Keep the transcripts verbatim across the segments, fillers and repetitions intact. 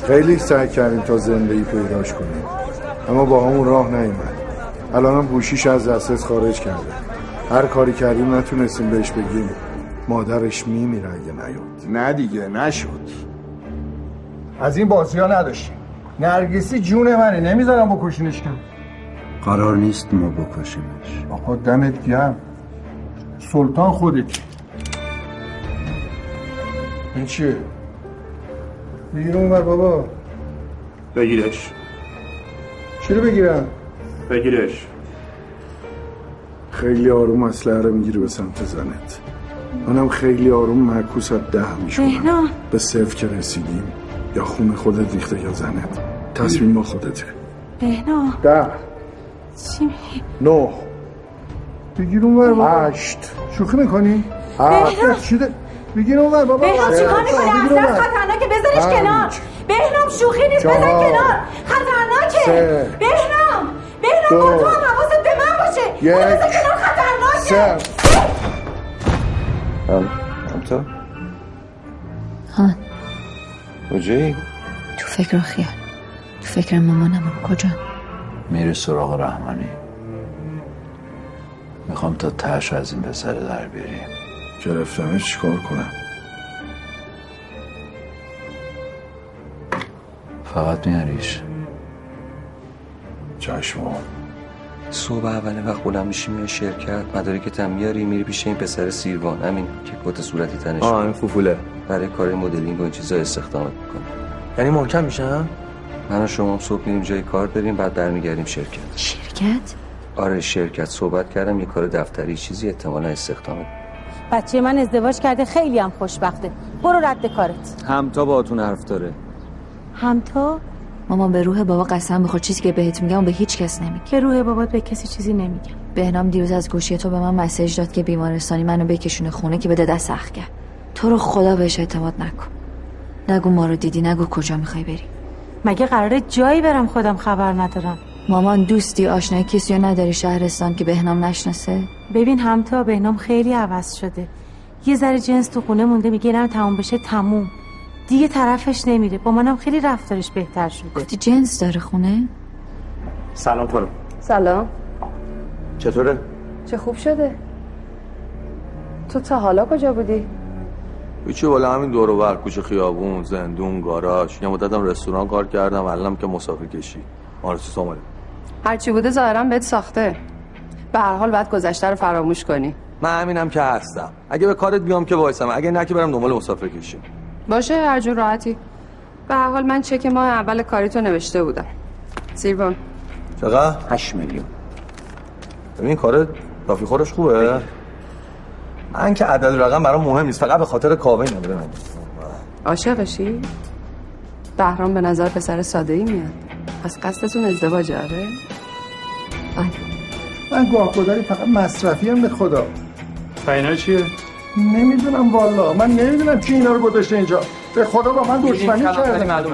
خیلی سعی کردیم تا زندگی پیداش کنیم، اما با همون راه نیومد. الان هم گوشیش از دسترس خارج کرده. هر کاری کردیم نتونستیم بهش بگیم مادرش میمیره اگه نیاد. نه دیگه نشد. از این بازی ها نداشتیم. نرگسی جون منه، نمیذارم بکشینش که. قرار نیست ما بکشیمش. آقا دمت گرم، سلطان خودت. این چیه؟ بگیر اون بر بابا. بگیرش. چی رو بگیرم؟ بگیرش. خیلی آروم اسلحه رو میگیری به سمت زنت. منم خیلی آروم معکوس از ده میشونم. به صفر که رسیدیم یا خون خودت ریخته یا زنت. تصمیم با خودته. بهنا ده چی میگی؟ نه بگیر اون بر بابا. هشت شوخی میکنی؟ هفت چی ده؟ بگیر اون بر بابا. بهنام چیکار میکنی؟ اصلا خطرناکه، بذارش کنار. بهنام شوخی نیست، بذار کنار. خطرناکه. بهنام بهنام تو هم حواست به من باشه. یک بذار کنار، خطرناکه. هم هم تو؟ هان کجایی؟ تو فکر و خیال. تو فکر مامانم. کجا؟ میری سراغ رحمانی. میخوام تا تهش از این پسر در بیاریم. گرفتمش چیکار کنم؟ فقط میاریش. چشم. صبح اول وقت بلند میشی میای شرکت، مدارکت هم میاری میری پیش این پسر سیروان، همین که کت صورتی تنش. آه این فوفوله. برای کار مدلینگ و این چیزا استخدامت میکنه. یعنی محکم میشم؟ من و شما هم صبح میریم جای کار بریم، بعد برمیگردیم شرکت. شرکت؟ آره شرکت. صحبت کردم یه کار دفتری چیزی احتمالاً استخدامت. بچه من ازدواج کرده، خیلی هم خوشبخته. برو رد کارت. همتا باهاتون حرف داره. همتا؟ مامان به روح بابا قسم بخور، چیزی که بهت میگم به هیچ کس نمیگم. که روح بابات به کسی چیزی نمیگم. بهنام دیروز از گوشی تو به من مسیج داد که بیمارستانی منو بکشونه خونه که بده دست اخگر. تو رو خدا بهش اعتماد نکن. نگو ما رو دیدی، نگو کجا میخوای بری. مگه قراره جایی برم خودم خبر ندارم؟ مامان دوستی آشنایی کسی رو نداری شهرستان که بهنام نشناسه؟ ببین همتا بهنام خیلی عوض شده. یه ذره جنس تو خونه مونده، میگه اینم تموم بشه تموم. دیگه طرفش نمیره. با منم خیلی رفتارش بهتر شده. گفتی جنس داره خونه؟ سلام خانم. سلام. چطوره؟ چه خوب شده. تو تا حالا کجا بودی؟ هیچی، والا همین دور و بر، کوچه خیابون، زندون، گاراژ. یه مدتم رستوران کار کردم، الانم که مسافر کشی. آرزو ساماله. هر چی بوده ظاهرا بهت ساخته. به هر حال باید گذشته رو فراموش کنی. من همینم که هستم. اگه به کارت بیام که وایسم، اگه نه که برم دنبال مسافر کشی. باشه هر جور راحتی. به هر حال من چک ماه اول کاریتو نوشته بودم. سیروان. چقدر؟ هشت میلیون. ببین کارت کافی خورش خوبه. من که عدد رقم برام مهم نیست، فقط به خاطر کاوه نمیره. من عاشقشی؟ بهرام به نظر پسر ساده‌ای میاد. پس قصدتون ازدواجه؟ آره. من گاه‌گداری فقط مصرفی هم به خدا. اینا چیه؟ نمیدونم والا، من نمیدونم کی اینا رو گذاشته اینجا. به خدا با من دشمنی کرده.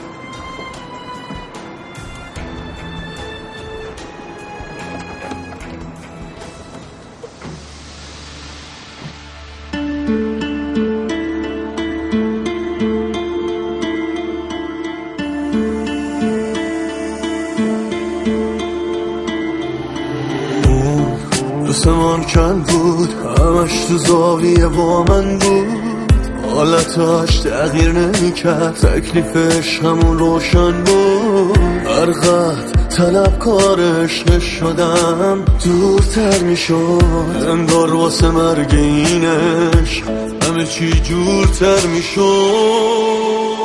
دوستمان کن بود، همش تو زاویه با من بود، حالتاش تغییر نمی کرد، تکلیفش همون روشن بود. هر قد طلب کارش نشدم دورتر می شد، انگار واسه مرگ اینش همه چی جورتر می شد.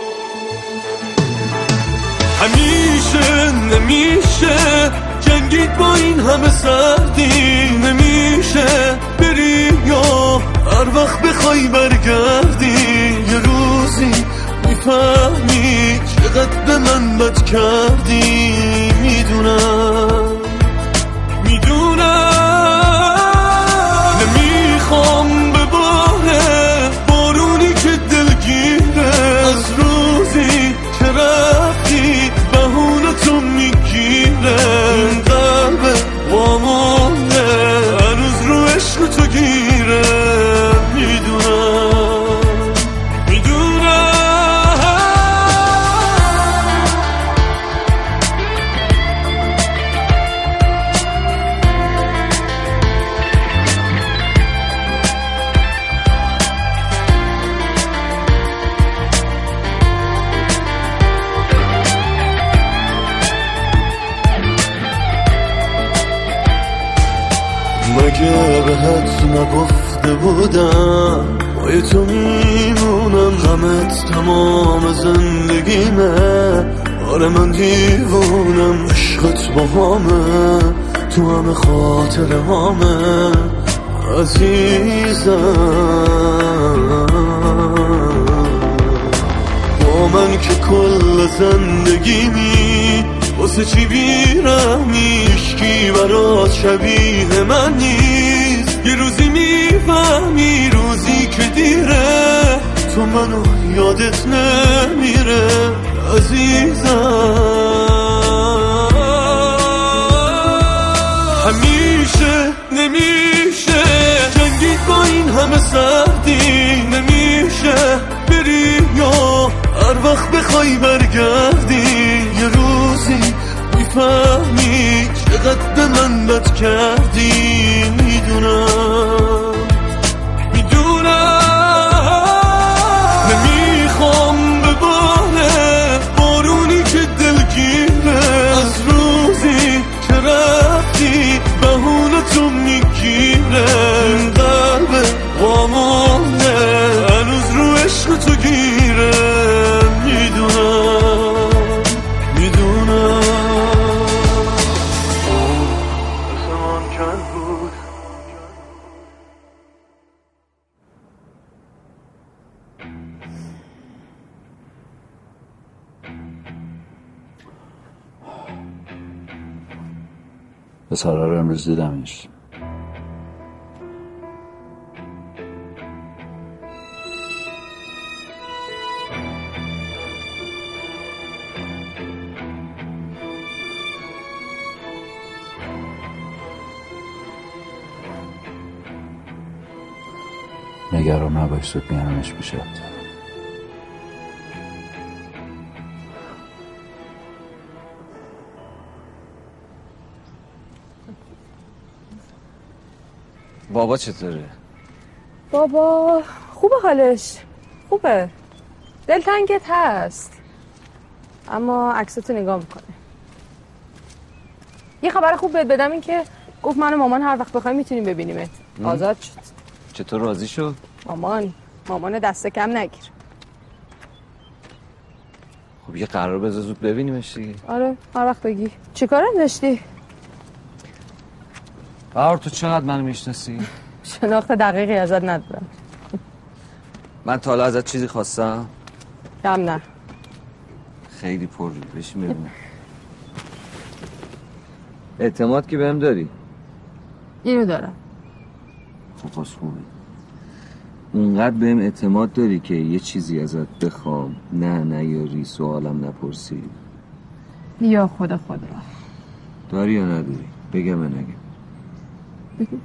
همیشه نمیشه جنگید با این همه سردی، نمیشه بری یا هر وقت بخوای برگردی. یه روزی میفهمی چقدر به من بد کردی. میدونم میدونم نمیخوام به باره بارونی که دلگیره، از روزی که رفتی بهونتو میگیره. این قلب وامونه هنوز رو عشق تو گیره. میدونم میدونم نگفته بودم پای تو میمونم غمت تمام زندگیمه آره من دیوونم عشقت با همه تو همه خاطر همه عزیزم با من که کل زندگیمی واسه چی بیرحمی عشقی برات شبیه من نیست یه روزی میفهمی روزی که دیره تو منو یادت نمیره عزیزم همیشه نمیشه جنگید با این همه سردی نمیشه بری یا هر وقت بخوای برگردی یه روزی میفهمی چقدر به من بد کردی میدونم میدونم نمیخوام بباره بارونی که دلگیره از روزی که رفتی بهونه تو میگیره این قلب وامانه هنوز رو عشق تو گیره میدونم میدونم آسمان کن بود به سارا رو امروز دیدمش نگران نباش زود میارمش پیشت بابا چطوره؟ بابا خوبه حالش خوبه دلتنگت هست اما عکستو نگاه میکنه. یه خبر خوب بهت بدم این که گفت من و مامان هر وقت بخوایم میتونیم ببینیمت. آزاد شد. چطور راضی شد؟ مامان مامان دست کم نگیر. خب یه قرار بذار زود ببینیمش دیگه. آره هر وقت بگی. چیکارت داشتی؟ بهار تو چقدر منو میشناسی؟ شناخت دقیقی ازت ندارم. من تا حالا ازت چیزی خواستم؟ کم نه. خیلی پر روی بشین ببینم. اعتماد که بهم داری؟ اینو دارم. خب پس خوبه. اونقدر بهم اعتماد داری که یه چیزی ازت بخوام نه نیاری سوالم نپرسی؟ یا خدا خدا. داری یا نداری؟ بگم یا نگم؟ بگو.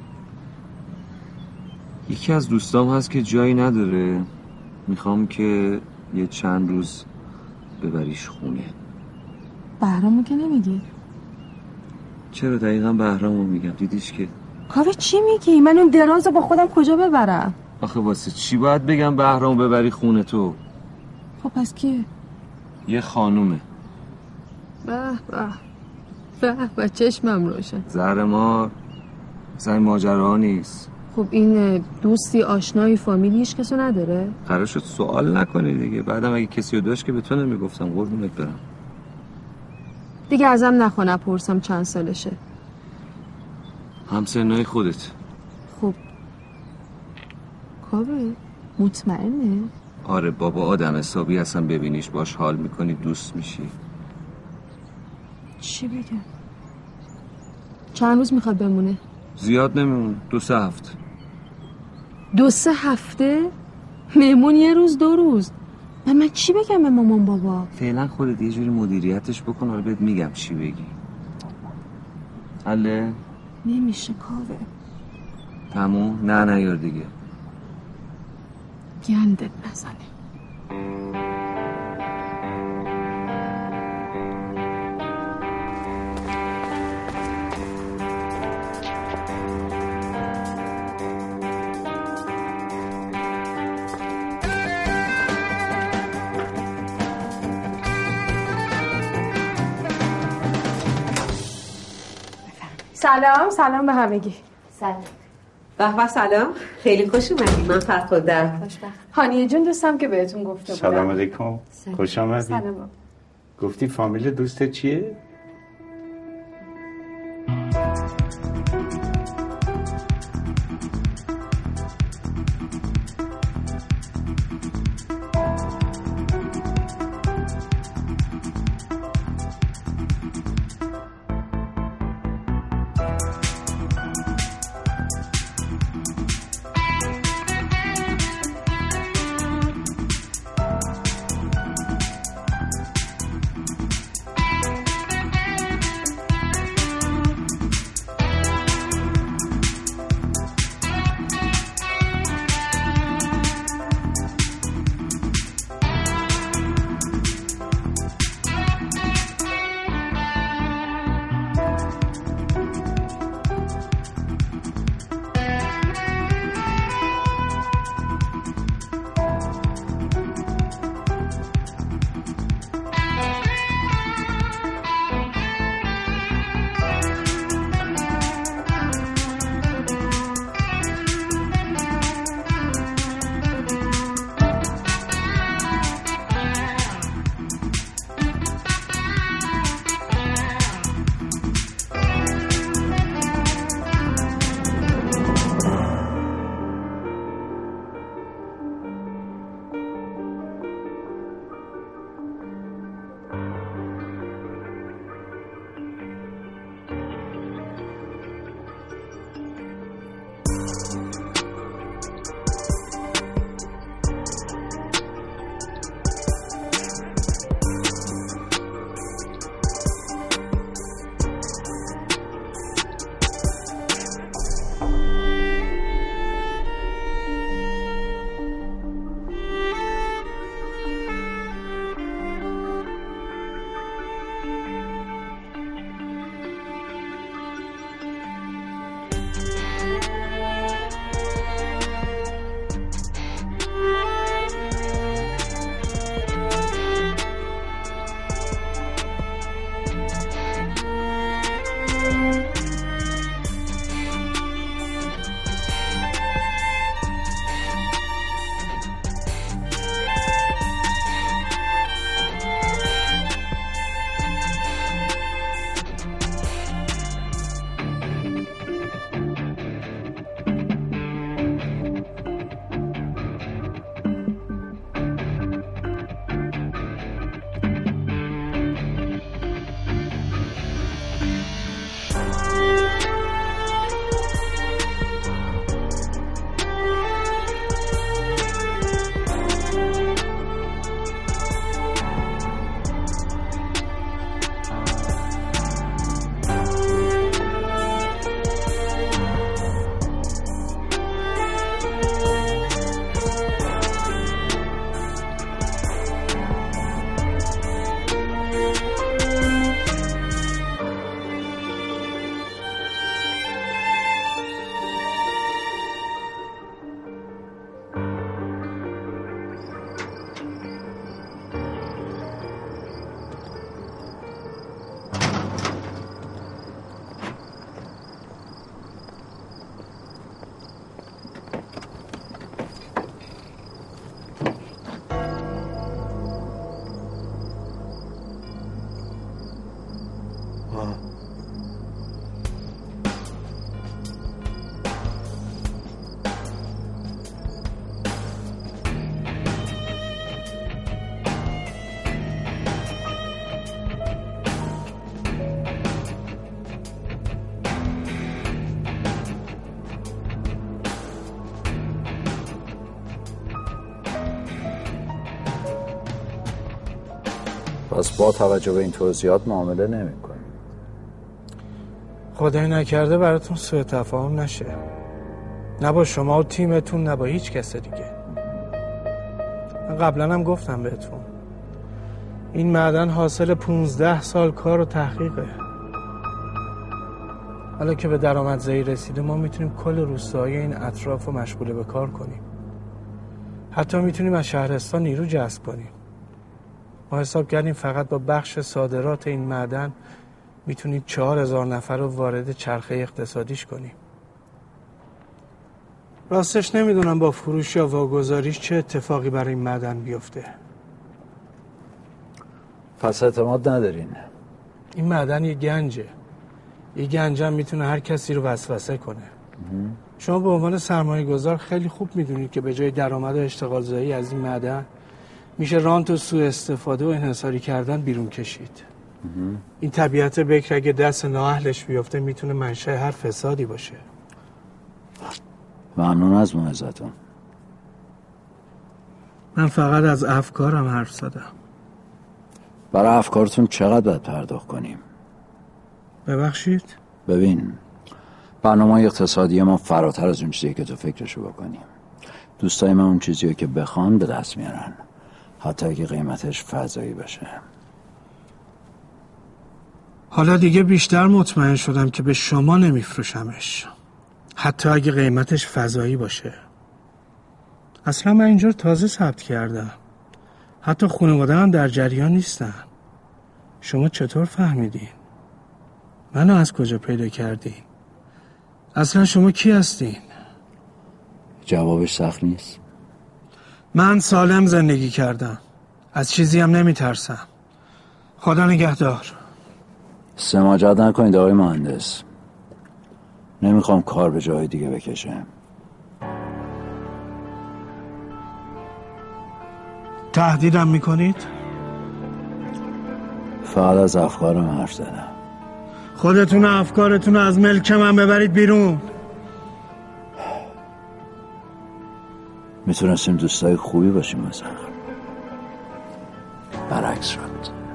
یکی از دوستام هست که جایی نداره میخوام که یه چند روز ببریش خونه. بهرامو که نمیگی؟ چرا دقیقا بهرامو میگم؟ دیدیش که کاوه چی میگی؟ من اون درازو با خودم کجا ببرم؟ آخه واسه چی باید بگم بهرامو ببری خونه تو؟ خب پس کیه؟ یه خانومه. به به به به چشمم روشن. زهر مار زن ماجراها نیست. خب این دوستی آشنایی فامیلی هیچ کسو نداره؟ قرار شد سوال نکنی دیگه. بعدم اگه کسی رو داشت که به تو نمیگفتم قربونت برم. دیگه ازم نخوا نپرسم چند سالشه. همسنای خودت. خب کاوه مطمئنه؟ آره بابا آدم حسابی هستم ببینیش باش حال میکنی دوست میشی. چی بگم؟ چند روز میخواد بمونه؟ زیاد نمیمونه. دو سه هفته. دو سه هفته؟ مهمون یه روز دو روز. من من چی بگم به مامان بابا؟ فعلا خودت یه جوری مدیریتش بکن حالا بهت میگم چی بگی. حله؟ نمیشه کاوه. تموم؟ نه نه یار دیگه. گندت نزنه. سلام سلام به همگی. سلام. به به سلام، خیلی خوش اومدید. من فرخنده. خوشبخت. هانیه جون دوستم که بهتون گفته بودم. سلام علیکم. خوش آمدید. سلام. گفتی فامیل دوستت چیه؟ پس با توجه به این توضیحات معامله نمی کنی. خدای نکرده براتون سوء تفاهم نشه، نه با شما و تیمتون نه با هیچ کس دیگه. من قبلا هم گفتم بهتون این معدن حاصل پونزده سال کار و تحقیقه. حالا که به درآمدزایی رسیده ما میتونیم کل روستاهای این اطراف رو مشغول به کار کنیم. حتی میتونیم از شهرستان نیرو جذب کنیم. ما حساب کردیم فقط با بخش صادرات این معدن میتونید چهار هزار نفر رو وارد چرخه اقتصادیش کنیم. راستش نمیدونم با فروش یا واگذاریش چه اتفاقی برای این معدن بیفته. پس اعتماد ندارین؟ این معدن یه گنجه. یه گنج هم میتونه هر کسی رو وسوسه کنه. شما به عنوان سرمایه گذار خیلی خوب میدونید که به جای درآمد و اشتغال زایی از این معدن میشه رانت و سوء استفاده و انحصاری کردن بیرون کشید. این طبیعت بکر اگه دست نااهلش بیفته میتونه منشأ هر فسادی باشه. ممنون از موعظتون. من فقط از افکارم حرف زدم. برای افکارتون چقدر باید پرداخت کنیم؟ ببخشید؟ ببین، برنامه اقتصادی ما فراتر از اون چیزی که تو فکرشو بکنیم. دوستای من اون چیزی که بخوان به دست میارن، حتی اگه قیمتش فضایی باشه. حالا دیگه بیشتر مطمئن شدم که به شما نمیفروشمش، حتی اگه قیمتش فضایی باشه. اصلا من اینجا تازه ثبت کردم، حتی خانواده هم در جریان نیستن. شما چطور فهمیدین؟ منو از کجا پیدا کردین؟ اصلا شما کی هستین؟ جوابش سخت نیست. من سالم زندگی کردم، از چیزی هم نمیترسم. خدا نگهدار. سماجت نکنید آقای مهندس، نمیخوام کار به جای دیگه بکشه. تهدیدم میکنید؟ فقط از افکارم حرف زدم. خودتون افکارتون از ملک من ببرید بیرون. میتونستیم دوستای خوبی باشیم مثلا، برعکس شد.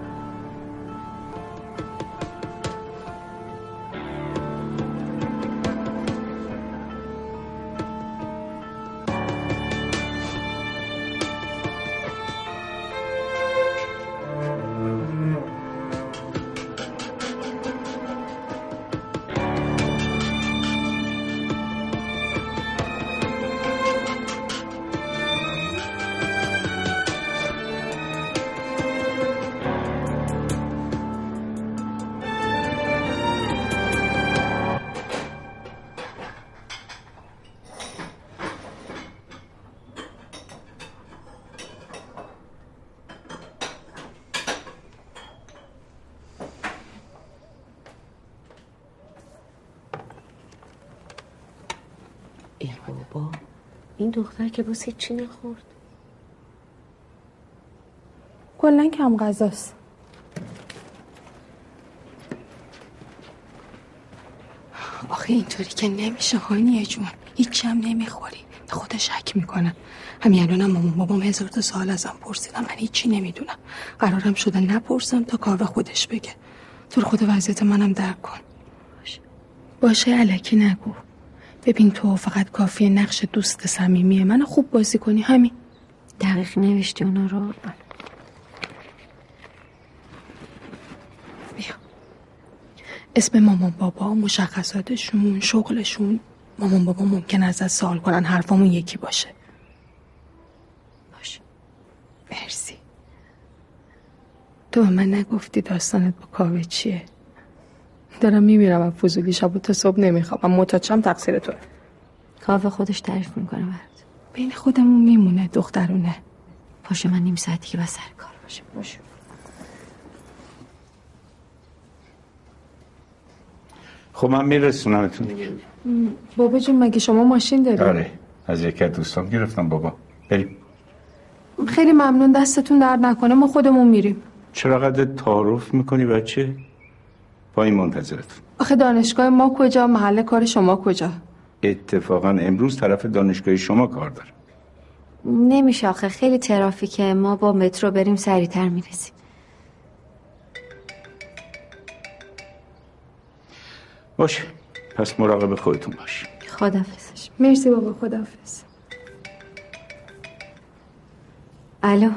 ای بابا، این دختر که باز هیچی نخورد. کلن کم غذاست. آخه اینطوری که نمیشه هانیه جون، هیچی هم نمیخوری. خدا شک میکنم. همین الانم مامان بابام هزار تا سوال ازم پرسیدم، من هیچی نمیدونم. قرارم شده نپرسم تا کار به خودش بگه. تو خود وضعیت منم درک کن. باشه باشه الکی نگو. ببین تو فقط کافیه نقش دوست صمیمی منو خوب بازی کنی، همین. دقیق نوشتی اونا رو؟ بیا. اسم مامان بابا، مشخصاتشون، شغلشون. مامان بابا ممکن ازت سوال کنن، حرفامون یکی باشه. باشه. مرسی. تو به من نگفتی داستانت با کاوه چیه؟ دارم میمیرم از فضولی، شب تا صبح نمیخوابم. متاچم تقصیر توه. کاوه خودش تعریف میکنه برات. بین خودمون میمونه، دخترونه. پاشه من نیم ساعتی که بس سر کار باشه. باشه. خب من میرسونمتون. بابا جون مگه شما ماشین دارید؟ آره، از یکی از دوستام گرفتم بابا. بریم. خیلی ممنون، دستتون درد نکنه، ما خودمون میریم. چرا قدر تعارف میکنی بچه؟ پایین منتظرتون. آخه دانشگاه ما کجا، محل کار شما کجا؟ اتفاقا امروز طرف دانشگاه شما کار دارم. نمیشه آخه، خیلی ترافیکه، ما با مترو بریم سریعتر میرسیم. باشه، پس مراقب خودتون باش. خداحافظ. مرسی بابا، خداحافظ. الو.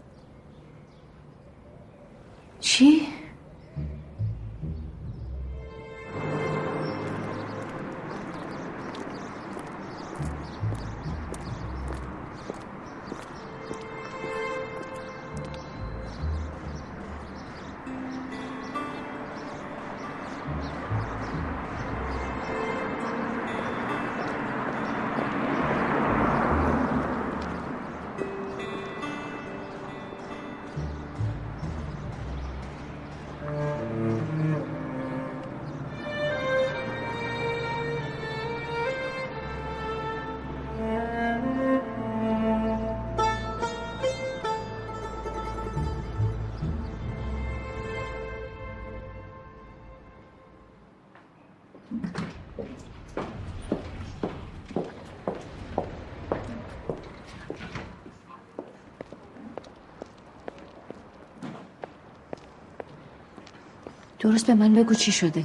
چی؟ درست به من بگو چی شده.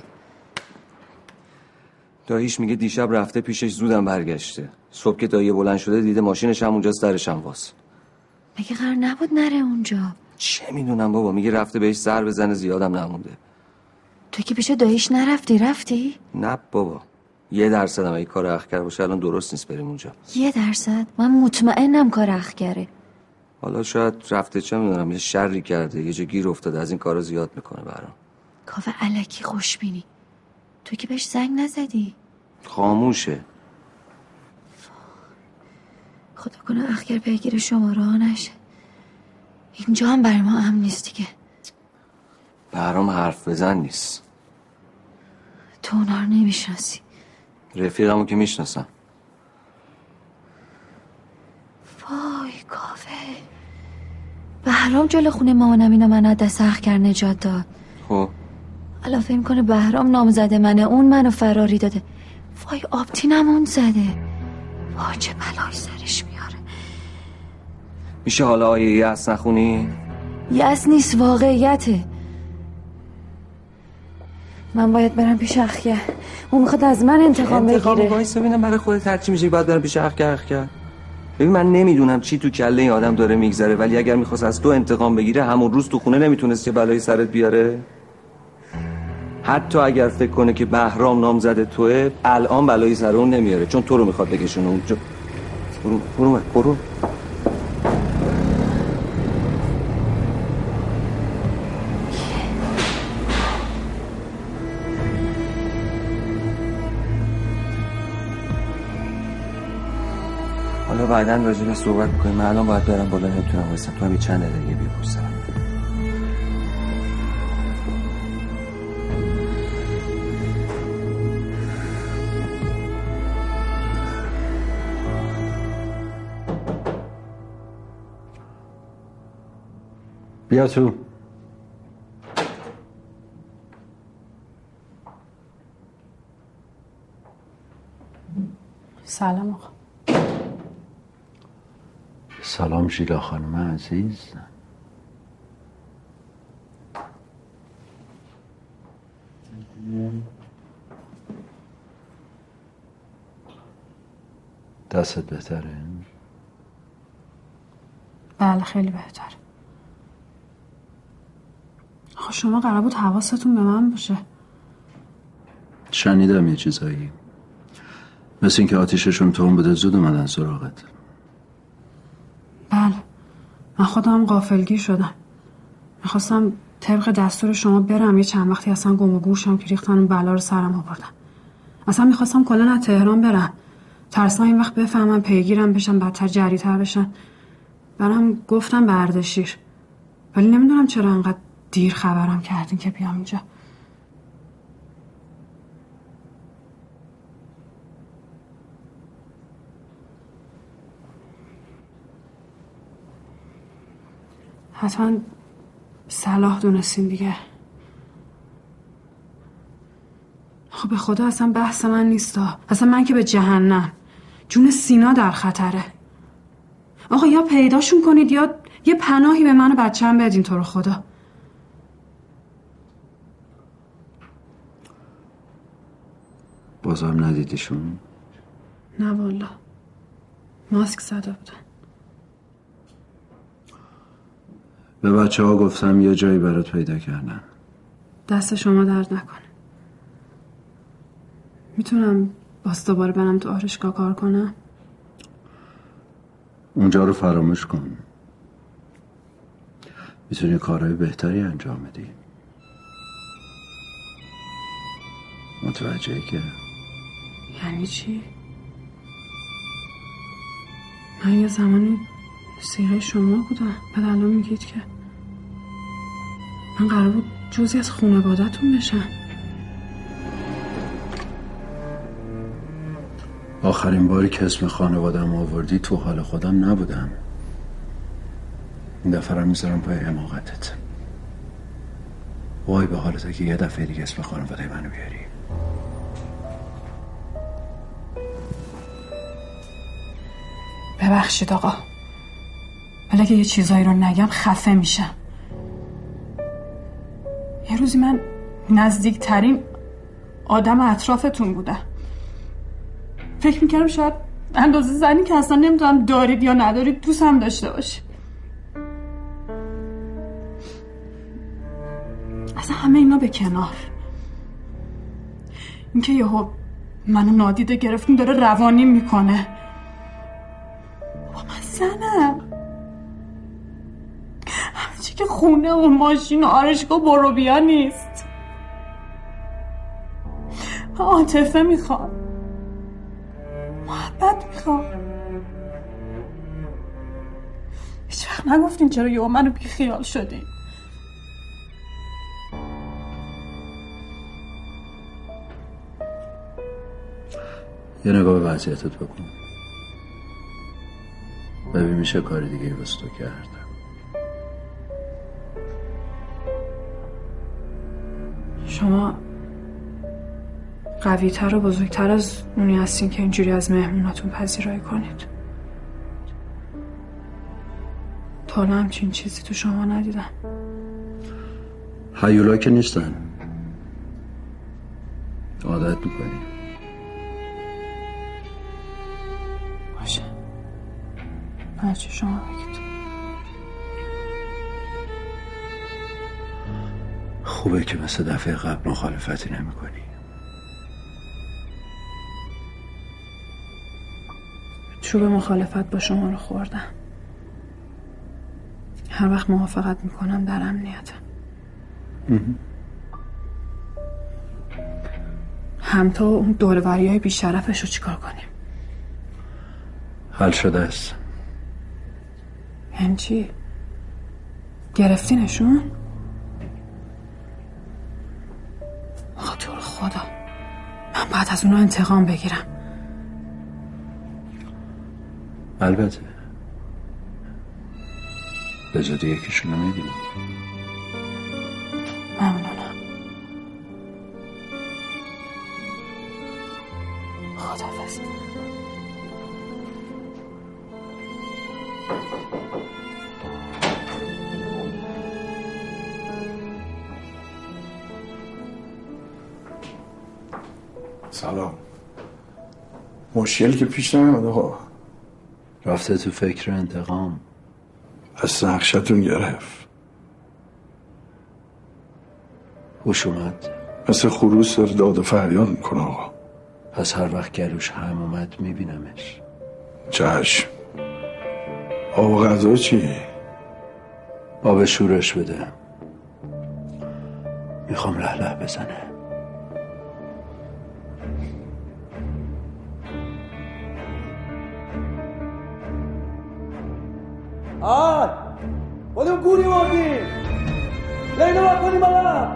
داییش میگه دیشب رفته پیشش، زودم برگشته. صبح که دایی بلند شده دیده ماشینش هم اونجاست، درش هم واس. مگه قرار نبود نره اونجا؟ چه میدونم بابا، میگه رفته بهش سر بزنه، زیادم نمونده. تو که پیش داییش نرفتی؟ رفتی؟ نه بابا، یه درصد هم اگه کار اخگر باشه الان درست نیست بریم اونجا. یه درصد؟ من مطمئنم کار اخگره. حالا شاید رفته، چه میدونم، یه شری کرده، یه جا گیر افتاده، از این کارا زیاد میکنه برام. کاوه الکی خوشبینی. تو که بهش زنگ نزدی؟ خاموشه. خدا کنه اخگر پیگیر شماره ها نشه. اینجا هم برای ما امن نیست دیگه. برام حرف بزن نیست. تو اونا رو نمیشناسی. رفیقمو که میشناسم. وای کاوه، بهرام جلو خونه مامانم اینو من از دست اخگر نجات داد. خب الان فکر میکنه بهرام نامزده منه، اون منو فراری داده. وای آبتینم اون زده. وای چه بلایی سرش میاره. میشه حالا آیه یأس نخونی؟ یأس نیست، واقعیته. من باید برم پیش اخگر. اون میخواد از من انتقام بگیره. انتقام وایس ببینم برای خودت هرچی میشه باید برم پیش اخگر. اخگر ببین من نمیدونم چی تو کله این آدم داره میگذره، ولی اگر میخواست از تو انتقام بگیره همون روز تو خونه نمیتونست یه بلایی سرت بیاره. حتی اگر فکر کنه که بهرام نامزده توه، الان بلایی سر اون نمیاره، چون تو رو میخواد بکشونه اونجا. برو برو برو. حالا بعداً راجع به صحبت می‌کنیم. من الان باید برم بالا، نمیتونم وایسم. تو همین چند دقیقه بی‌پرسم. بیا تو. سلام آقا. سلام شیلا خانم عزیز. دستت بهتره؟ بله خیلی بهتر. آخه شما قرار بود حواستون به من باشه. شنیدم یه چیزایی، مثل این که آتیششون تون بوده، زود اومدن سراغت. بله من خودم غافلگیر شدم. میخواستم طبق دستور شما برم، یه چند وقتی اصلا گم و گوشم که ریختن اون بلا رو سرم آوردن. اصلا میخواستم کلا از تهران برم، ترسم این وقت بفهمم پیگیرم بشن، بدتر جری‌تر بشن. برام گفتم به اردشیر، ولی نمیدونم چرا انقدر دیر خبرم کردین که بیام اینجا. حتما صلاح دونستین دیگه. خب به خدا اصلا بحث من نیستا. اصلا من که به جهنم، جون سینا در خطره. آقا یا پیداشون کنید یا یه پناهی به من و بچه‌م بدین تو رو خدا. بازم ندیدیشون؟ نه والا، ماسک زده بودن. به بچه ها گفتم یه جایی برات پیدا کردن. دست شما درد نکنه. میتونم باز دوباره برم تو آرشگاه کار کنم؟ اونجا رو فراموش کن. میتونی کارهای بهتری انجام بدی. متوجهی که؟ یعنی چی؟ من یه زمانی سیره شما بودم، بعد الان میگید که من قرار بود جزی از خانواده‌تون بشم. آخرین باری که اسم خانوادم آوردی تو حال خودم نبودم. این دفعه رو میذارم پای حماقتت. وای به حالت که یه دفعه دیگه اسم خانواده منو بیاری. ببخشید آقا، ولی اگه یه چیزایی رو نگم خفه میشم. یه روزی من نزدیکترین آدم اطرافتون بودن. فکر میکردم شاید اندازه زنی که اصلا نمیدونم دارید یا ندارید دوست هم داشته باشید. اصلا همه اینا به کنار، اینکه یهو منو نادیده گرفتین داره روانی میکنه. بابا من زنم، همه چی که خونه و ماشین و آرشگاه برو بیا نیست. من عاطفه میخوام، محبت میخوام. هیچ وقت نگفتین چرا یهو منو بی خیال شدین. یه نگاه به وضعیتت بکن، ببین میشه کاری دیگه واسه تو کرد. شما قوی‌تر و بزرگتر از اونی هستین که اینجوری از مهموناتون پذیرایی کنید. تا حالا همچین چیزی تو شما ندیدم. هیولا که نیستن، عادت میکنی. باشه، هرچی شما بگید. خوبه که مثل دفعه قبل مخالفتی نمی کنی. چوب مخالفت با شما رو خوردم. هر وقت موافقت میکنم در امنیتم. هم تو اون دوروری های بیشرفش رو چیکار کنیم؟ حل شده است. یعنی چی؟ گرفتینشون؟ آقا تو رو خدا، من باید از اونها انتقام بگیرم. البته به جدی یکیشون رو میبینم. ممنونم. خداحافظ. سلام. مشکلی که پیش نمیاد آقا. رفته تو فکر انتقام. از نقشتون گرفت. هوش اومد. مثل خروس داره داد و فریاد میکنه آقا. پس هر وقت گلوش هم اومد میبینمش. چشم. آب غذا چی؟ آب شورش بده. میخوام له له بزنه. آی بودیم گوری مردیم لینو باید کنیم بالا.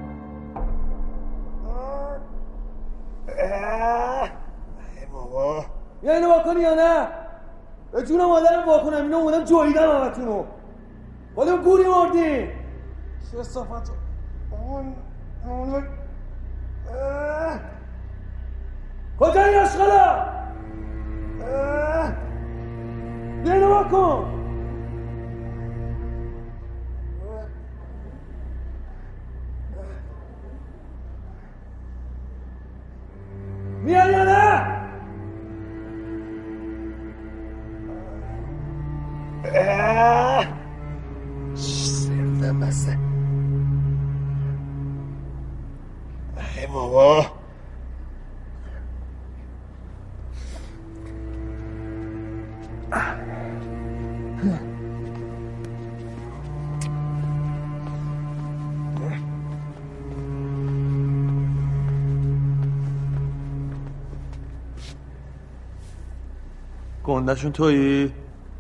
ای بابا یا اینو واکنی یا نه؟ به جون مادرم واکنم، اینو اومدم جویدم همتونو. بودیم گوری مردیم. چه صفت اون اون کجا این اشغالا؟ بیا اینو واکن. میاد یا نه؟ سردم بسته. ای بابا گندشون تویی؟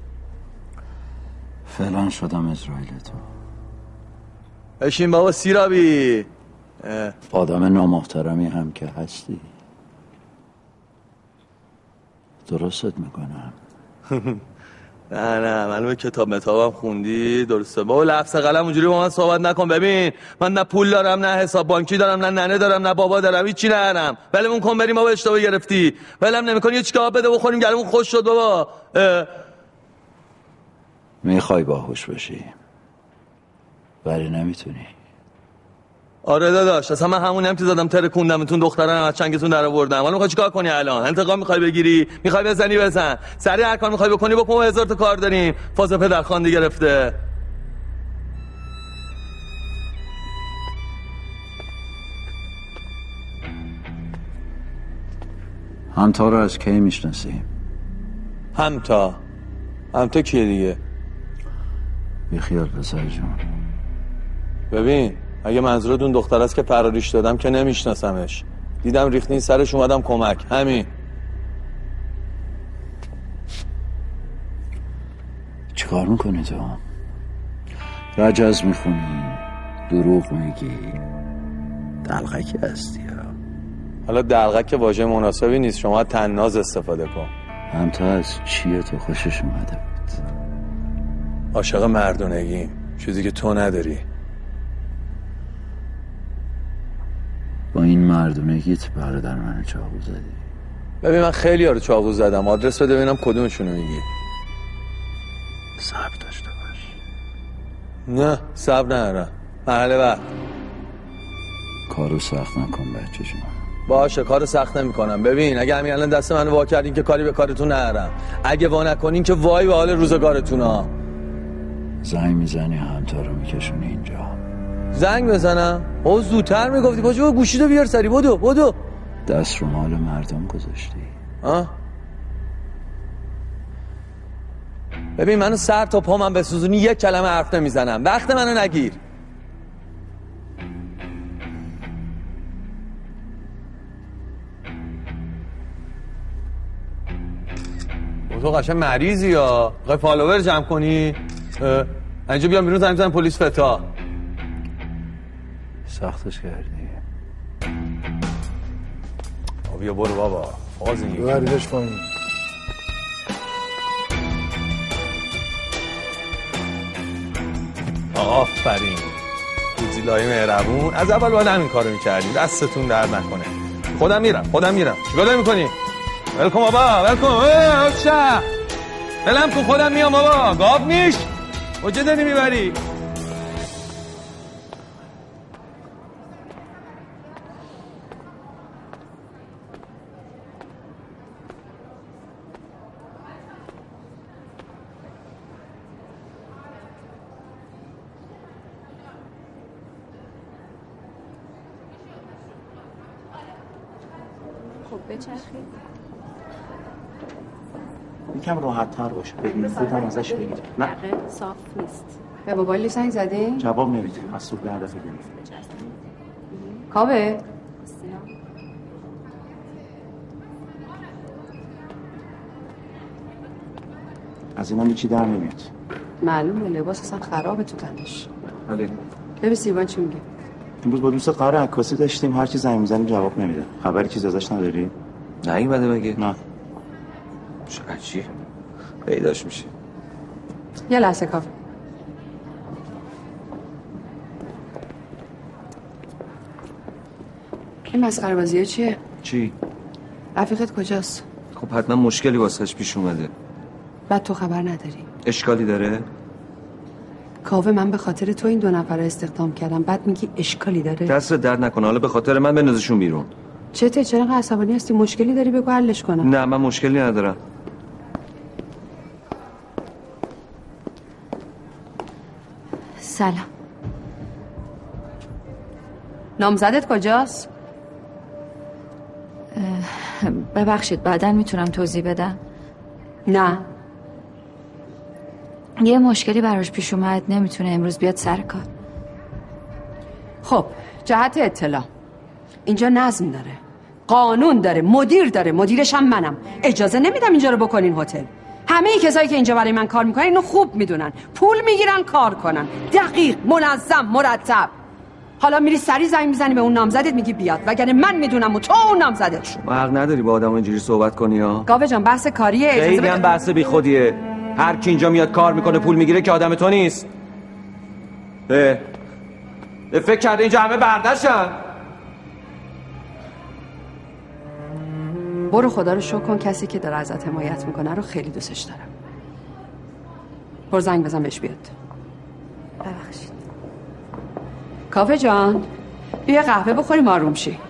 فعلا شدم اسرائیل تو. بشین بابا سیرابی. آدم نامحترمی هم که هستی. درستت میکنم. نه نه معلومه کتاب متابم خوندی. درسته بابا، لفظ قلم اونجوری با من صحبت نکن. ببین من نه پول دارم، نه حساب بانکی دارم، نه ننه دارم، نه بابا دارم، هیچی ندارم. ولمون کن بریم بابا، اشتباه گرفتی. ولم نمیکنی یه چیکار بده بخوریم گلمون خوش شد بابا. میخوای باهوش باشی ولی نمیتونی. آره داداش، اصلا من همونی هم که زدم ترکوندمتون دخترم از چنگتون در آوردم. حالا میخوای چیکار کنی الان؟ انتقام میخوای بگیری؟ میخوای بزنی بزن. سریع هر کار میخوای بکنی بکن، هزار تا کار داریم. فاز پدرخواندی گرفته. همتا رو از کی میشناسی؟ همتا همتا کیه دیگه؟ بیخیال پسر جون. ببین اگه منظورت اون دختر است که پراریش دادم که نمیشناسمش. دیدم ریختین سرش اومدم کمک. همین. چیکار میکنی تو؟ رجز میخونی؟ دروغ میگی؟ دلغکی هستی ها. حالا دلغک که واژه مناسبی نیست، شما تناز استفاده کن. همتا از چیه تو خوشش اومده بود؟ عاشق مردونگیم، چیزی که تو نداری. با این مردونگیت برادر منو چاقو زدی. ببین من خیلی ها رو چاقو زدم، آدرس بده ببینم کدومشونو میگی. صبر داشته باش. نه صبر ندارم. بله بعد کارو سخت نکن بچه جون. باشه کارو سخت نمی کنم. ببین اگه همین الان دست منو وا کردین که کاری به کارتون ندارم. اگه وا نکنین که وای به حال روزگارتون ها. زنگ میزنی همتا رو میکشونی اینجا. زنگ بزنم؟ او زودتر میگفتی. پاشو گوشیدو بیار سری. بدو بدو. دست رو مال مردم گذاشتی. آه ببین منو سر تا پا من بسوزونی یک کلمه حرف نمیزنم. وقت منو نگیر. تو قشنگ مریضی یا میخوای فالوور جمع کنی؟ اینجا بیام بیرون زنگ بزنم پلیس فتا. سختش کردی. بیا برو بابا. فازی نیست. ببریدش پایین. آفرین. گوزیلای مهربون. از اول باید همین کارو میکردیم. دستتون درد نکنه. خودم میرم. خودم میرم. چیکار داری میکنی؟ ولکن بابا. ولکن. اه چه؟ ولم کن خودم میام بابا. گاو میش. کجا داری میبری؟ خب بچرخید. یکم راحت تر باشه. بدون خودم ازش بگیر. نه صاف نیست. به موبایلش زنگ زدی؟ جواب نمیده. از صبح ده دفعه گرفت. کاوه؟ از اینا هیچی در نمیاد. معلومه لباس اصلا خرابه تو تنش. بله. ببین سیوان چی میگه؟ امروز با دوست قرار عکاسی داشتیم، هر چی زنگ میزنیم جواب نمیده. خبری چیز ازش نداری؟ نه این بده مگه؟ نه. چقدر چی؟ پیداش میشه. یه لحظه کاوه. این مسخره بازیه چیه؟ چی؟ رفیقت کجاست؟ خب حتما مشکلی واسش پیش اومده. بعد تو خبر نداری؟ اشکالی داره؟ کاوه من به خاطر تو این دو نفر رو استخدام کردم، بعد میگی اشکالی داره؟ دست درد نکنه، حالا به خاطر من بندازشون بیرون. چته؟ چرا انقدر عصبانی هستی؟ مشکلی داری بگو حلش کنم. نه من مشکلی ندارم. سلام. نامزدت کجاست؟ ببخشید بعداً میتونم توضیح بدم؟ نه. یه مشکلی براش پیش اومد، نمیتونه امروز بیاد سر کار. خب جهت اطلاع، اینجا نظم داره، قانون داره، مدیر داره، مدیرش هم منم. اجازه نمیدم اینجا رو بکنین هتل. همه ای کسایی که اینجا برای من کار میکنن اینو خوب میدونن، پول میگیرن کار کنن، دقیق، منظم، مرتب. حالا میری سری زنگ میزنی به اون نامزدت میگی بیاد، وگرنه من میدونم و تو اون نامزدت شو. حق نداری با آدم اینجوری صحبت کنی ها. گاوه جان بحث کاریه. اجازه خیلی هم بحث بی خودیه. هر کی اینجا میاد کار میکنه پول میگیره که آدم تو نیست. اه فکر کرده اینجا همه برداشتن. برو خدا رو شکر کن، کسی که داره ازت حمایت میکنه رو خیلی دوستش دارم. برو زنگ بزن بهش بیاد. ببخشید. کاوه جان بیا قهوه بخوریم آروم شی.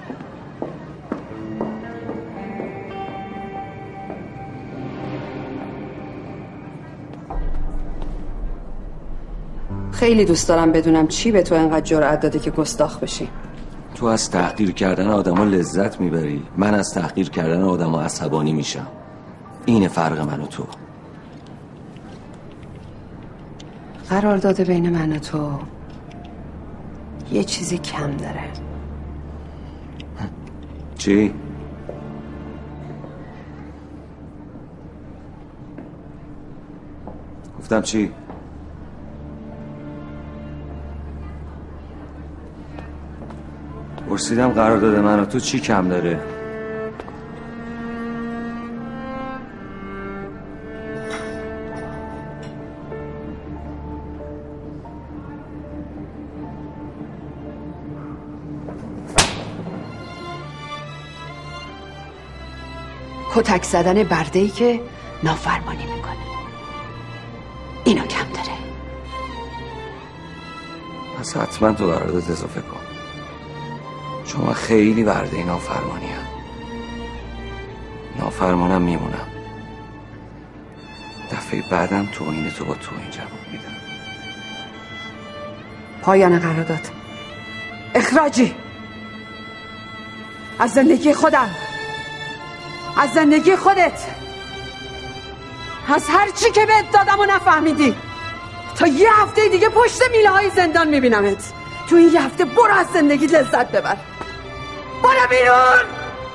خیلی دوست دارم بدونم چی به تو انقدر جرأت داده که گستاخ بشی. تو از تحقیر کردن آدما لذت میبری، من از تحقیر کردن آدما عصبانی میشم. اینه فرق من و تو. قرارداد بین من و تو یه چیزی کم داره. چی؟ گفتم چی؟ پرسیدم قرارداد من و تو چی کم داره؟ کتک زدن برده‌ای که نافرمانی میکنه، اینو کم داره. پس حتما تو قرارداد اضافه کن، چون من خیلی برده نافرمانی هم. نافرمانم میمونم. دفعه بعدم تو این تو با تو این جواب میدم. پایان قرارداد. اخراجی از زندگی خودم، از زندگی خودت، از هر چی که بهت دادم و نفهمیدی. تا یه هفته دیگه پشت میله های زندان میبینمت. تو این یه هفته برو از زندگی لذت ببر. برو بیرون.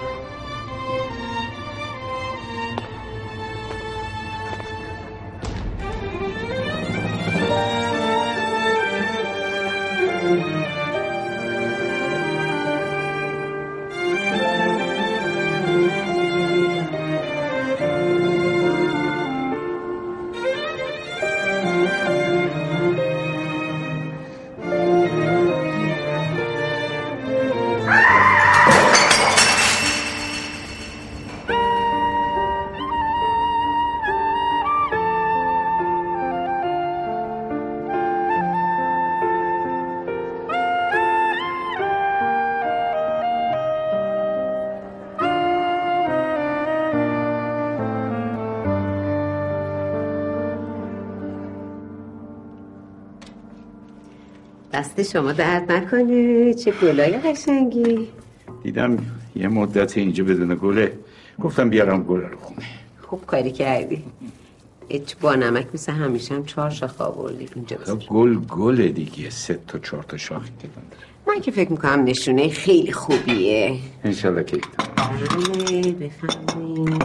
دست شما درد نکنه. چه گلای قشنگی. دیدم یه مدت اینجا بدون گله، گفتم بیارم گل رو خونه. خوب کاری کردی. هیچ با نمک مثل همیشه هم چهار شاخ آوردی اینجا بذار. گل گل دیگه، سه تا چهار تا شاخی که داره. من که فکر میکنم نشونه خیلی خوبیه. انشالله که بله بفهمیم.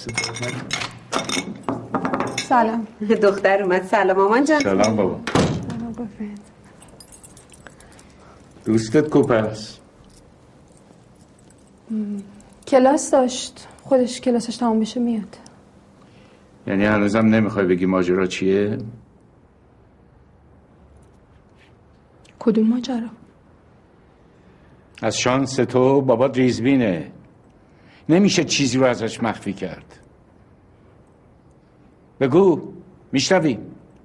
سلام دختر اومد. سلام مامان جان. سلام بابا. دوستت کوپس؟ کلاس داشت، خودش کلاسش تمام بشه میاد. یعنی هنوزم نمیخوای بگی ماجرا چیه؟ کدوم ماجرا؟ از شانس تو بابات ریزبینه، نمیشه چیزی رو ازش مخفی کرد. بگو میشنوی.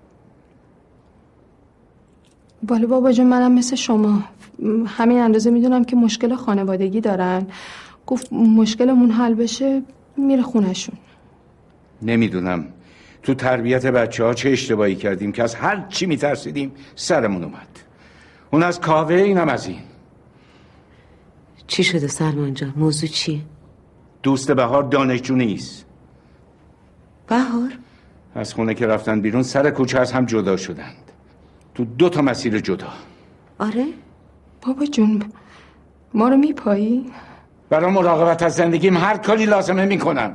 بالا بابا جون، منم مثل شما همین اندازه میدونم که مشکل خانوادگی دارن. گفت مشکلمون حل بشه میره خونشون. نمیدونم تو تربیت بچه ها چه اشتباهی کردیم که از هر چی میترسیدیم سرمون اومد. اون از کاوه، اینم از این. چی شده سلمان جان؟ موضوع چیه؟ دوست بهار دانشجو نیست. بهار؟ از خونه که رفتن بیرون سر کوچه از هم جدا شدند، تو دو تا مسیر جدا. آره؟ بابا جون ما رو میپایی؟ برای مراقبت از زندگیم هر کاری لازمه میکنم.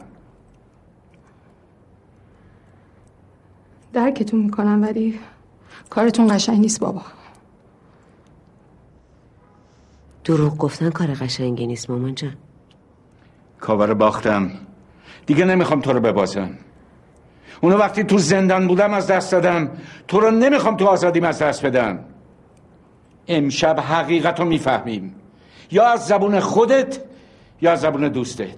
درکتون میکنم ولی کارتون قشنگ نیست بابا. دروغ گفتن کار قشنگی نیست مامان جان. کاوه رو باختم، دیگه نمیخوام تو رو ببازم. اونو وقتی تو زندان بودم از دست دادم، تو رو نمیخوام تو آزادیم از دست بدم. امشب حقیقت رو میفهمیم، یا از زبون خودت یا از زبون دوستت.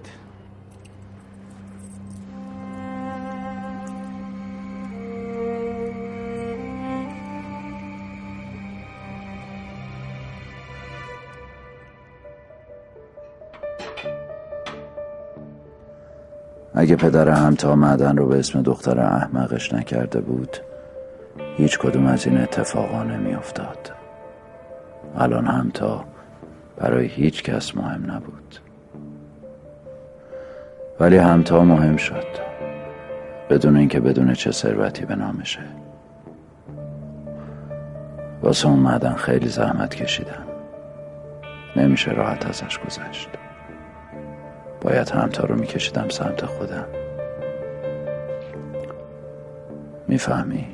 اگه پدر همتا معدن رو به اسم دختر احمقش نکرده بود هیچ کدوم از این اتفاقا نمی افتاد. الان همتا برای هیچ کس مهم نبود، ولی همتا مهم شد، بدون اینکه بدون چه ثروتی به نامشه. واسه اون معدن خیلی زحمت کشیدم، نمیشه راحت ازش گذشت. باید همتا رو میکشیدم سمت خودم. میفهمی؟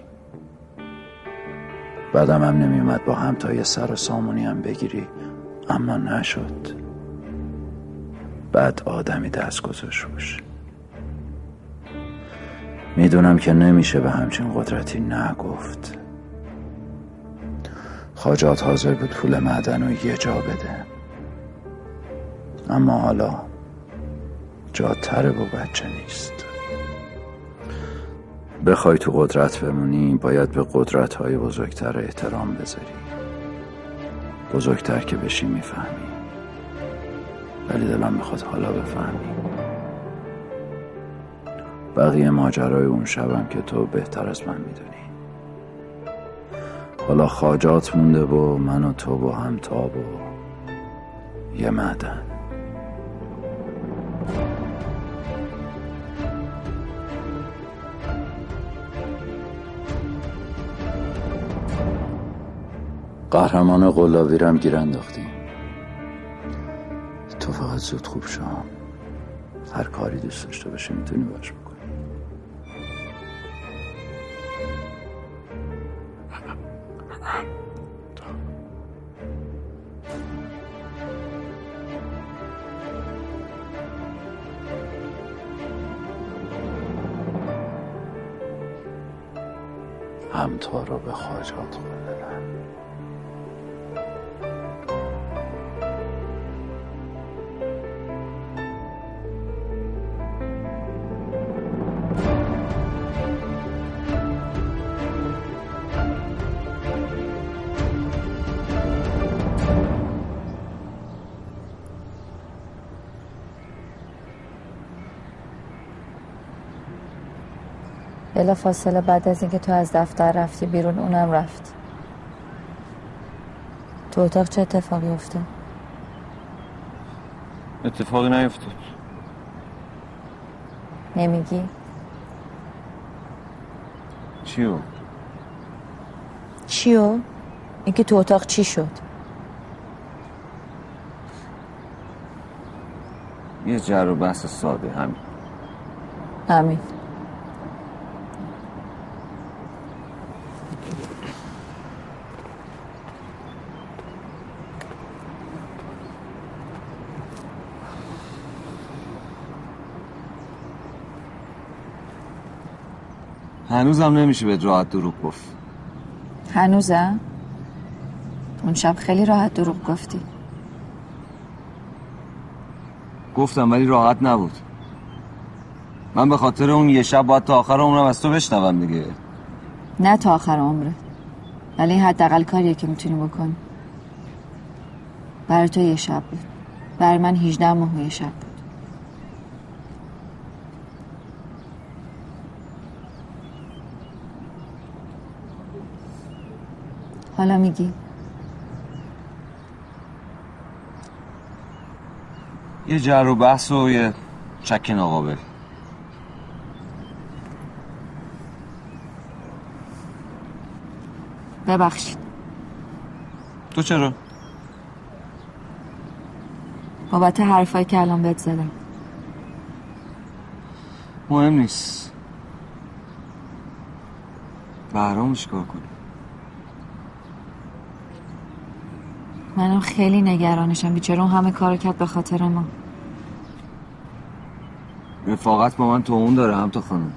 بعدم هم نمیومد با همتا یه سر و سامونی هم بگیری، اما نشد. بعد آدمی دست گذاشت روش. میدونم که نمیشه به همچین قدرتی نگفت. خواجات حاضر بود پول معدن رو یه جا بده، اما حالا جا تره و بچه نیست. بخوای تو قدرت بمونی باید به قدرت های بزرگتر احترام بذاری. بزرگتر که بشی میفهمی، ولی دلم میخواد حالا بفهمی. بقیه ماجرای اون شبم که تو بهتر از من میدونی. حالا خواجات مونده و من و تو با هم تاب و یه معدن. قهرمان قلاویرم گیر انداختیم. تو فقط زود خوب شو. هر کاری دوست داشته باشی میتونی باش بکنی. همتا رو به خواجات خوردن. بلا فاصله بعد از اینکه تو از دفتر رفتی بیرون اونم رفت. تو اتاق چه اتفاقی افتاد؟ اتفاقی نیفتاد. نمیگی؟ چیو؟ چیو؟ اینکه تو اتاق چی شد؟ یه جر و بحث ساده، همین. همین. هنوزم نمیشه به راحت دروغ گفت. هنوزم؟ اون شب خیلی راحت دروغ گفتی. گفتم ولی راحت نبود. من به خاطر اون یه شب باید تا آخر عمرم از تو بشنوم دیگه. نه تا آخر عمرت، ولی این حداقل کاریه که میتونی بکنی. برای تو یه شب بود، برای من هجده ماه یه شب بود. حالا میگی؟ یه جر و بحث و یه شک ناقابل. ببخشید. تو چرا؟ بابت حرفایی که الان بهت زدم. مهم نیست. بهرامو چیکار کنی؟ منم خیلی نگرانشم، بیچاره اون همه کارو کرد به خاطر ما. رفاقت با من تو اون داره هم تا خانم.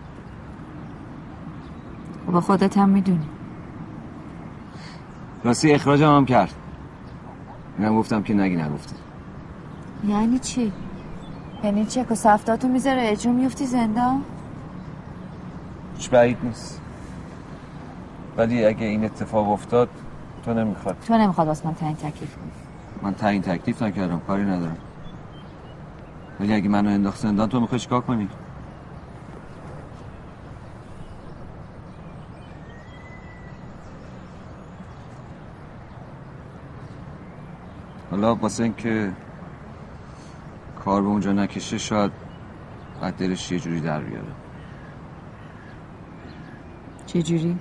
و با خودت هم میدونی. راستی اخراجم هم کرد. اینم گفتم که نگی نگفتی. یعنی چی؟ یعنی چه که سفتاتو میذاره اجرا میفتی زندان؟ هیچ بعید نیست، ولی اگه این اتفاق افتاد تو نمیخواد. تو نمیخواد واسه من تعیین تکلیف کنی. من تعیین تکلیف نکردم، کاری ندارم. ولی اگه منو انداخت زندان تو میخوای چیکار کنی؟ حالا واسه این که کار به اونجا نکشه شاید باید دلش یه جوری در بیاره. چه جوری؟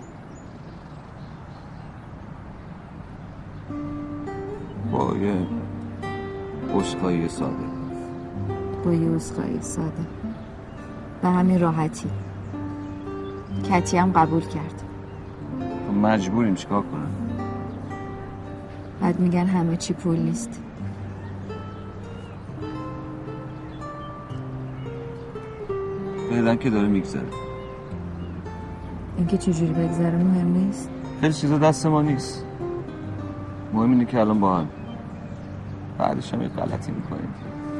با یه عذرخواهی ساده. با یه عذرخواهی ساده به همین راحتی. کتی هم قبول کرد. مجبوریم چیکار کنم؟ بعد میگن همه چی پول نیست. فعلا که داره میگذره. اینکه چجوری بگذره مهم نیست. خیلی چیزا دست ما نیست. مهم اینه که الان با هم بعدش هم یه غلطی میکنیم.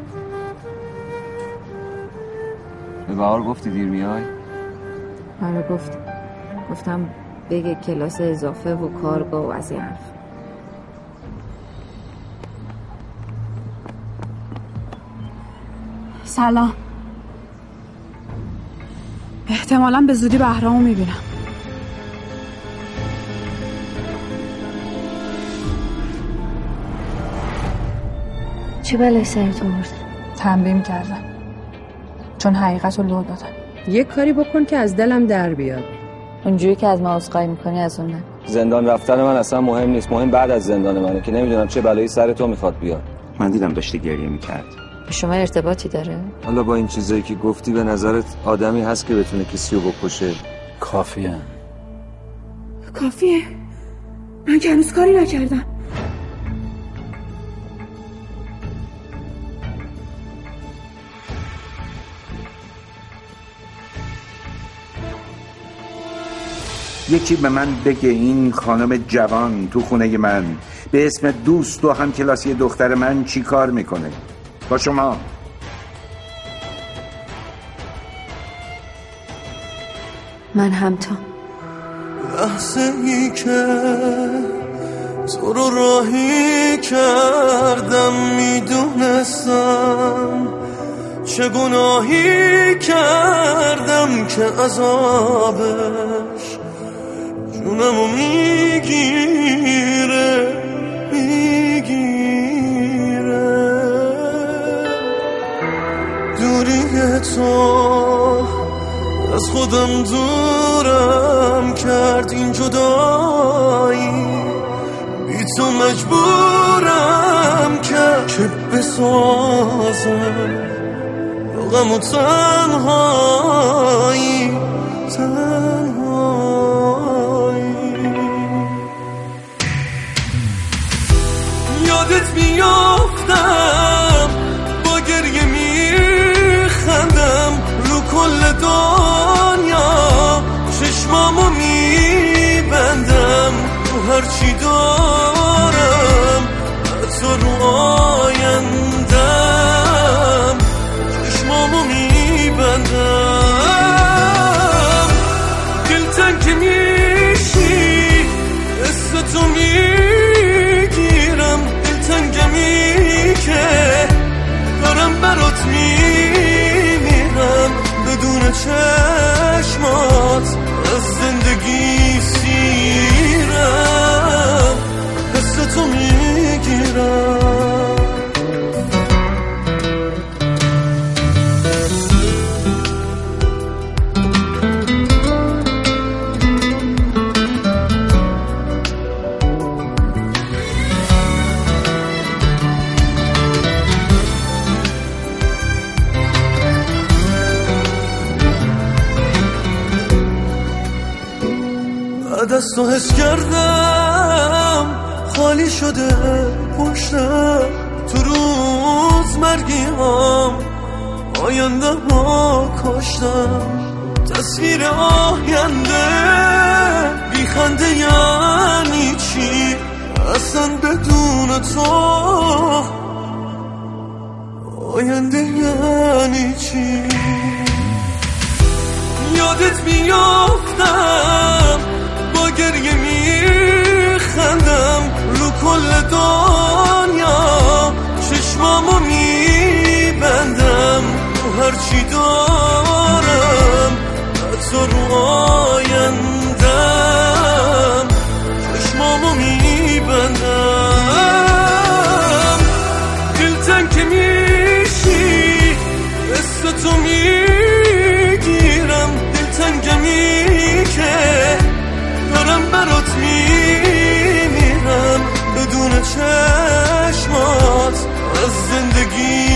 به بهار گفتی دیر میای؟ آره گفتم. گفتم بگه کلاس اضافه و کارگاه و از این حرف. سلام. احتمالاً به زودی بهرامو میبینم. چی بلای سرت آورد؟ تنبیه کردم چون حقیقت رو لو دادم. یه کاری بکن که از دلم در بیاد. اونجوری که از ما عذرخواهی میکنی از اون نه. زندان رفتن من اصلا مهم نیست. مهم بعد از زندان منه که نمیدونم چه بلایی سر تو میخواد بیاد. من دیدم داشتی گریه میکرد. به شما ارتباطی داره؟ حالا با این چیزایی که گفتی به نظرت آدمی هست که بتونه کسی رو بکشه؟ کافیه. کافیه؟ من که هنوز کاری نکردم. یکی به من بگه این خانم جوان تو خونه من به اسم دوست و همکلاسی دختر من چی کار میکنه با شما؟ من همتا لحظه ای که تو رو راهی کردم میدونستم چه گناهی کردم که عذابش جونمو میگیره میگیره. دوری تو از خودم دورم کرد این جدایی، بی تو مجبورم کرد که بسازم با غم و تنهایی تنهایی. یادت میافتم با گریه میخندم رو کل دنیا، چشمامو میبندم رو هرچی دارم حتی رو آیندم، چشمامو میبندم. دلتنگ که میشی قصه تو میگیرم، دلتنگمی که دارم برات میمیرم، بدون چشمات از زندگی سیرم، قصه تو میگیرم. بعد از تو حس کردم خالی شده پشتم، تو روز مرگی هم آینده ها کاشتم، تصویر آینده بی خنده یعنی چی اصلا بدون تو، آینده یعنی چی. یادت میافتم با گریه میخندم رو کل دنیا، چشمامو میبندم چشمات از زندگی